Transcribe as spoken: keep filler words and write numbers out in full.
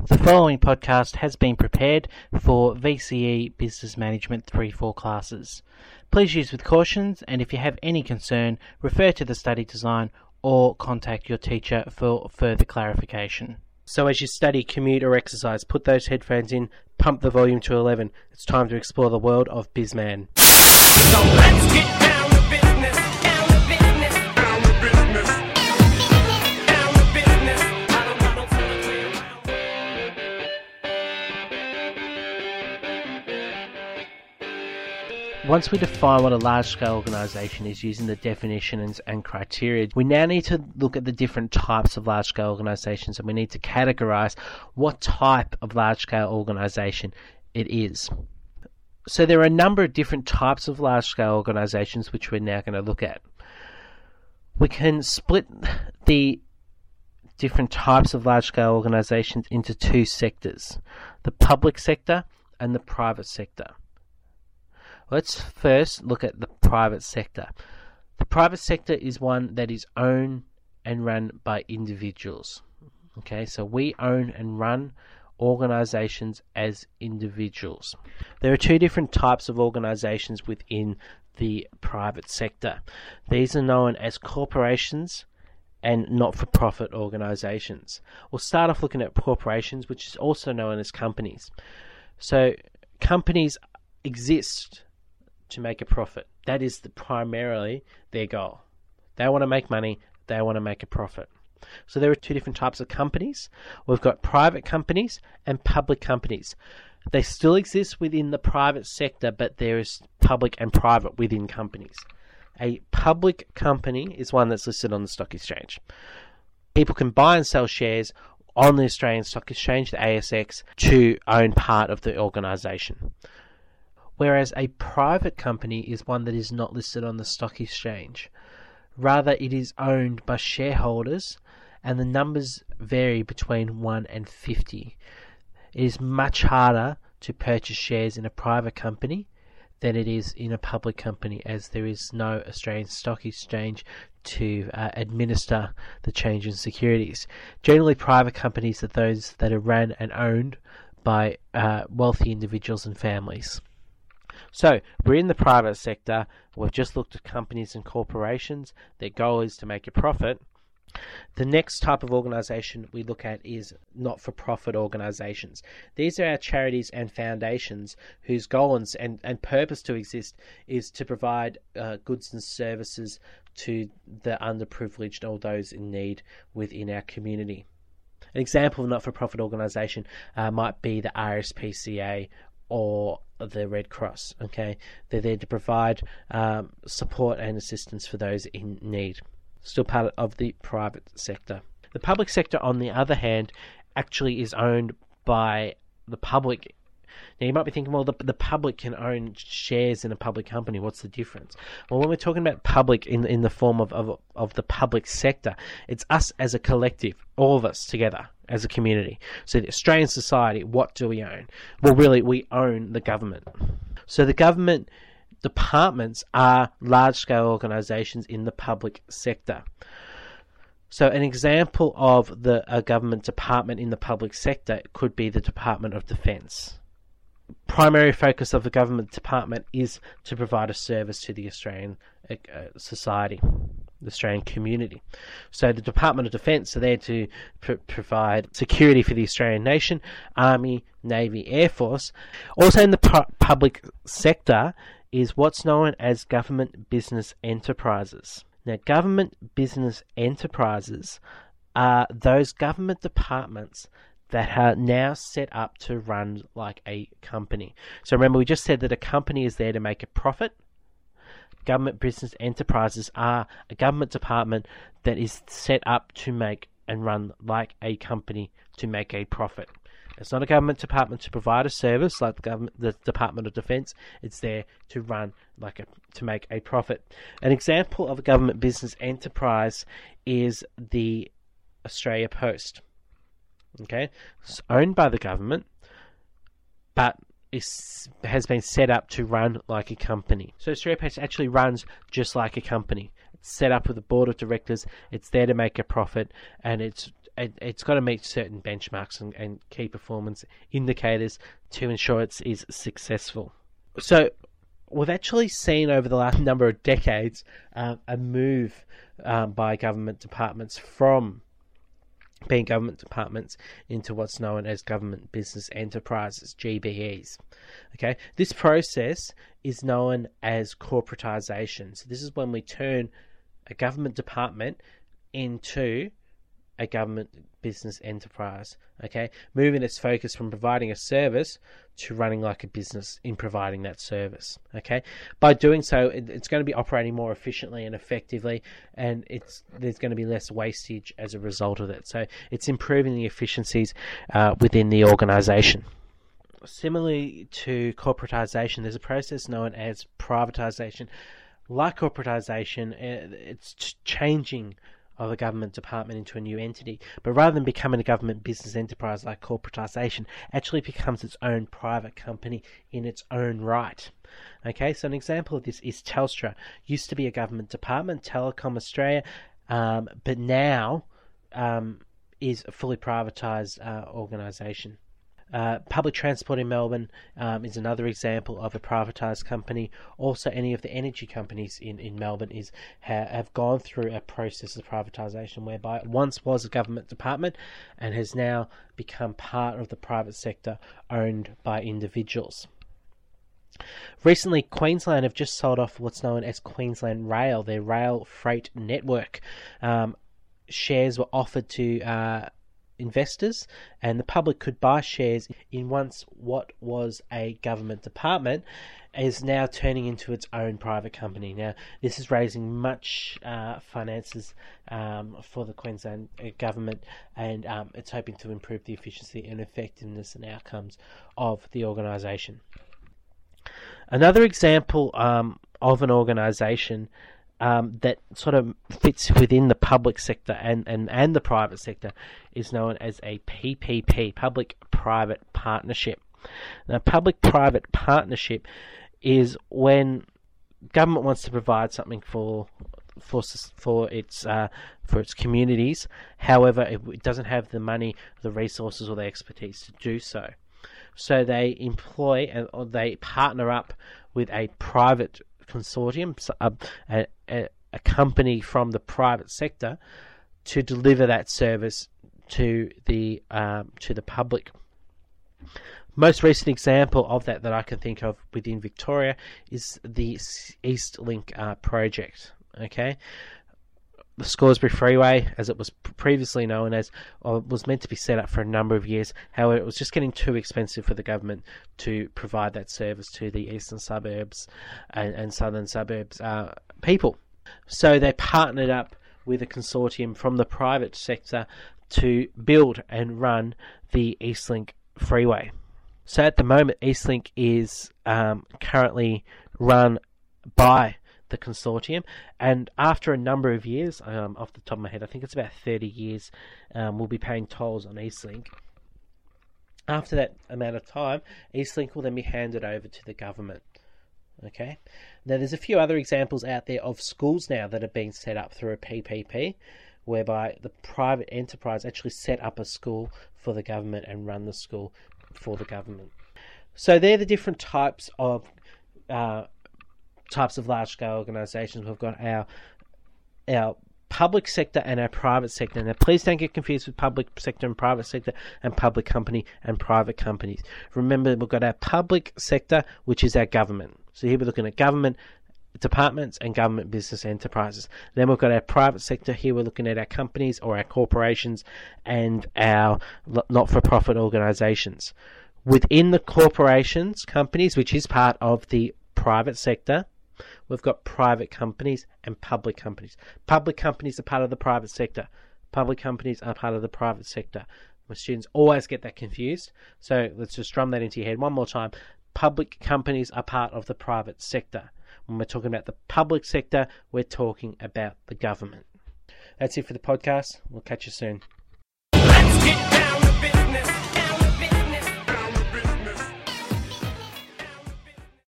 The following podcast has been prepared for V C E Business Management three four classes. Please use with cautions, and if you have any concern, refer to the study design or contact your teacher for further clarification. So as you study, commute or exercise, put those headphones in, pump the volume to eleven. It's time to explore the world of BizMan. So let's get down to business, down to business, down to business, down to business. I don't got no time to play around. Once we define what a large-scale organisation is using the definitions and criteria, we now need to look at the different types of large-scale organisations, and we need to categorise what type of large-scale organisation it is. So there are a number of different types of large-scale organisations which we're now going to look at. We can split the different types of large-scale organisations into two sectors, the public sector and the private sector. Let's first look at the private sector. The private sector is one that is owned and run by individuals. Okay, so we own and run organisations as individuals. There are two different types of organisations within the private sector. These are known as corporations and not-for-profit organisations. We'll start off looking at corporations, which is also known as companies. So companies exist to make a profit. That is the, primarily their goal. They want to make money, they want to make a profit. So there are two different types of companies. We've got private companies and public companies. They still exist within the private sector, but there is public and private within companies. A public company is one that's listed on the stock exchange. People can buy and sell shares on the Australian Stock Exchange, the A S X, to own part of the organisation. Whereas a private company is one that is not listed on the stock exchange. Rather, it is owned by shareholders, and the numbers vary between one and fifty. It is much harder to purchase shares in a private company than it is in a public company, as there is no Australian Stock Exchange to uh, administer the change in securities. Generally, private companies are those that are run and owned by uh, wealthy individuals and families. So, we're in the private sector. We've just looked at companies and corporations. Their goal is to make a profit. The next type of organisation we look at is not-for-profit organisations. These are our charities and foundations whose goal and, and, and purpose to exist is to provide uh, goods and services to the underprivileged or those in need within our community. An example of a not-for-profit organisation uh, might be the R S P C A or the Red Cross. Okay, they're there to provide um, support and assistance for those in need. Still part of the private sector. The public sector, on the other hand, actually is owned by the public. Now, you might be thinking, well, the, the public can own shares in a public company. What's the difference? Well, when we're talking about public in, in the form of, of, of the public sector, it's us as a collective, all of us together as a community. So the Australian society, what do we own? Well, really, we own the government. So the government departments are large-scale organisations in the public sector. So an example of the a government department in the public sector could be the Department of Defence. Primary focus of the government department is to provide a service to the Australian uh, society, the Australian community. So the Department of Defence are there to pr- provide security for the Australian nation, Army, Navy, Air Force. Also in the pu- public sector is what's known as government business enterprises. Now, government business enterprises are those government departments that are now set up to run like a company. So remember, we just said that a company is there to make a profit. Government business enterprises are a government department that is set up to make and run like a company to make a profit. It's not a government department to provide a service like the government, the Department of Defence. It's there to run like a to make a profit. An example of a government business enterprise is the Australia Post. Okay, it's owned by the government, but is has been set up to run like a company. So Australia Post actually runs just like a company. It's set up with a board of directors. It's there to make a profit, and it's it, it's got to meet certain benchmarks and, and key performance indicators to ensure it's is successful. So we've actually seen over the last number of decades uh, a move um, by government departments from being government departments into what's known as government business enterprises, G B Es. Okay, this process is known as corporatisation. So this is when we turn a government department into a government business enterprise. Okay, moving its focus from providing a service to running like a business in providing that service. Okay, by doing so, it, it's going to be operating more efficiently and effectively, and it's there's going to be less wastage as a result of it. So it's improving the efficiencies uh, within the organisation. Similarly to corporatisation, there's a process known as privatisation. Like corporatisation, it's changing of a government department into a new entity, but rather than becoming a government business enterprise like corporatisation, actually becomes its own private company in its own right. Okay, so an example of this is Telstra. Used to be a government department, Telecom Australia, um, but now um, is a fully privatised uh, organisation. Uh, public transport in Melbourne um, is another example of a privatised company. Also, any of the energy companies in, in Melbourne is ha, have gone through a process of privatisation whereby it once was a government department and has now become part of the private sector owned by individuals. Recently, Queensland have just sold off what's known as Queensland Rail, their rail freight network. Um, shares were offered to uh, investors, and the public could buy shares in once what was a government department is now turning into its own private company. Now, this is raising much uh, finances um, for the Queensland government, and um, it's hoping to improve the efficiency and effectiveness and outcomes of the organisation. Another example um, of an organisation Um, that sort of fits within the public sector and, and, and the private sector is known as a P P P, Public-Private Partnership. Now, Public-Private Partnership is when government wants to provide something for for for its uh, for its communities. However, it doesn't have the money, the resources, or the expertise to do so. So they employ and or they partner up with a private consortium, a, a, a company from the private sector, to deliver that service to the um, to the public. Most recent example of that that I can think of within Victoria is the Eastlink uh, project. Okay, the Scoresby Freeway, as it was previously known as, was meant to be set up for a number of years. However, it was just getting too expensive for the government to provide that service to the eastern suburbs and, and southern suburbs uh, people. So they partnered up with a consortium from the private sector to build and run the Eastlink Freeway. So at the moment, Eastlink is um, currently run by the consortium, and after a number of years, um, off the top of my head, I think it's about thirty years, um, we'll be paying tolls on Eastlink. After that amount of time, Eastlink will then be handed over to the government. Okay. Now, there's a few other examples out there of schools now that are being set up through a P P P, whereby the private enterprise actually set up a school for the government and run the school for the government. So they're the different types of uh, types of large-scale organisations. We've got our our public sector and our private sector. Now, please don't get confused with public sector and private sector and public company and private companies. Remember, we've got our public sector, which is our government. So here we're looking at government departments and government business enterprises. Then we've got our private sector. Here we're looking at our companies or our corporations and our not-for-profit organisations. Within the corporations, companies, which is part of the private sector, we've got private companies and public companies. Public companies are part of the private sector. Public companies are part of the private sector. My students always get that confused. So let's just drum that into your head one more time. Public companies are part of the private sector. When we're talking about the public sector, we're talking about the government. That's it for the podcast. We'll catch you soon. Let's get